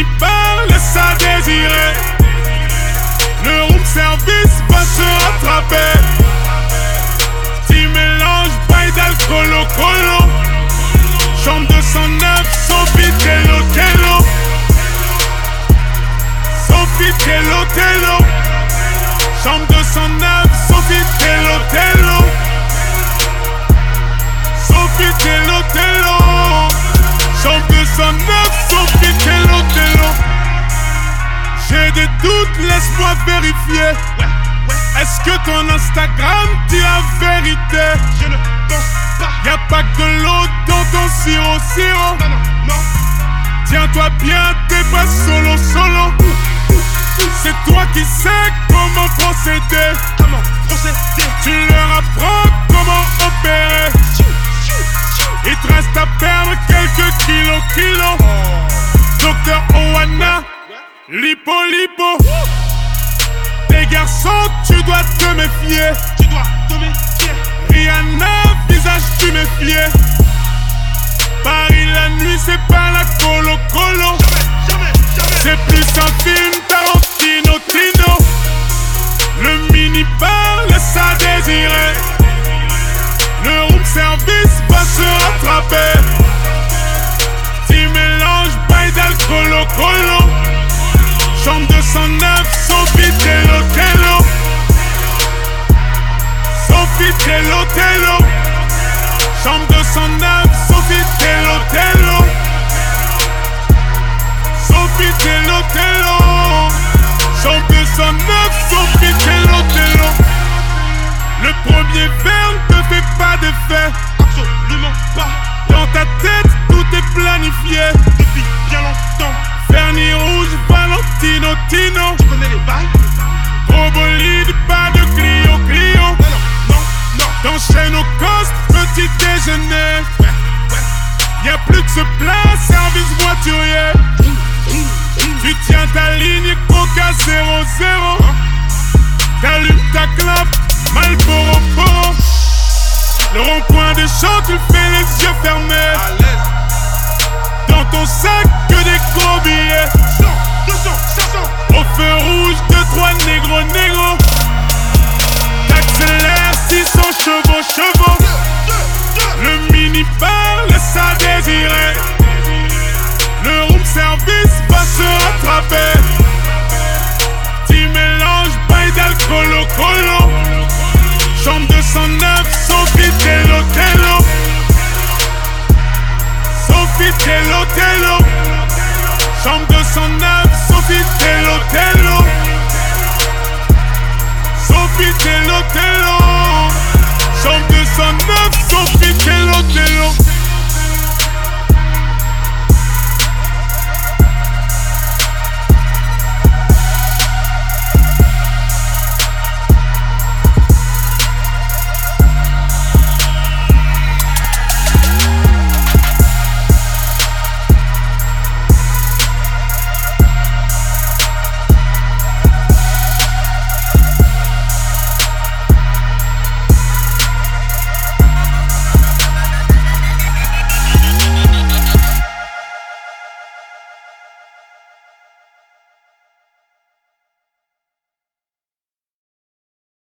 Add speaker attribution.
Speaker 1: minibar laisse à désirer. Le room service va se rattraper. Petit mélange, bail d'alcool au colo. Chambre 209, Sophie Tello Tello. Sophie Tello Tello. Chambre 209, Sophie Tello Tello. Sophie Tello Tello. Chambre 209, Sophie Tello Tello. J'ai des doutes, laisse-moi vérifier. Est-ce que ton Instagram dit la vérité?
Speaker 2: Je ne pense pas.
Speaker 1: Y'a pas que de l'eau dans ton sirop.
Speaker 2: Non.
Speaker 1: Tiens-toi bien, t'es pas solo. C'est toi qui sais comment procéder. Tu leur apprends comment opérer. Il te reste à perdre quelques kilos. Docteur Owana, lipo. Les garçons, tu dois te méfier. Rihanna, visage tu méfier. Paris la nuit, c'est pas la colo.
Speaker 2: Jamais.
Speaker 1: C'est plus un film Tarantino. Le mini-bar laisse à désirer. Le room service va se rattraper. Petit mélange, bail d'alcool au colo. Chambre 209, Sophie Tello Tello. Sophie Tello Tello. Chambre 209, Sophie Tello Tello. Sophie Tello Tello. Chambre 209, Sophie Tello Tello. Le premier verre ne te fait pas d'effet.
Speaker 2: Absolument pas.
Speaker 1: Dans ta tête, tout est planifié.
Speaker 2: Depuis bien longtemps.
Speaker 1: Vernis rouge, Valentino Tino.
Speaker 2: Tu connais les bails?
Speaker 1: Gros bolide, pas de Clio.
Speaker 2: Non.
Speaker 1: T'enchaînes au coste, petit déjeuner. Y'a plus que ce plat, service voiturier. Tu tiens ta ligne, Coca 00. T'allumes ta clope, Marlboro. Le rond-point des champs, tu fais les yeux fermés.
Speaker 2: À l'aise.
Speaker 1: Dans ton sac, que des gros billets.
Speaker 2: 100, 200, 500.
Speaker 1: Au feu rouge, 2-3 négro. T'accélères 600 chevaux. Le mini-bar laisse à désirer. Le room service va se rattraper. Petit mélange, bail d'alcool au colo. Chambre 209, Sophie Tello Tello. Sophie Tello Tello. Chambre 209, Sophie Tello Tello. Sophie Tello Tello. Chambre 209, Sophie Tello Tello.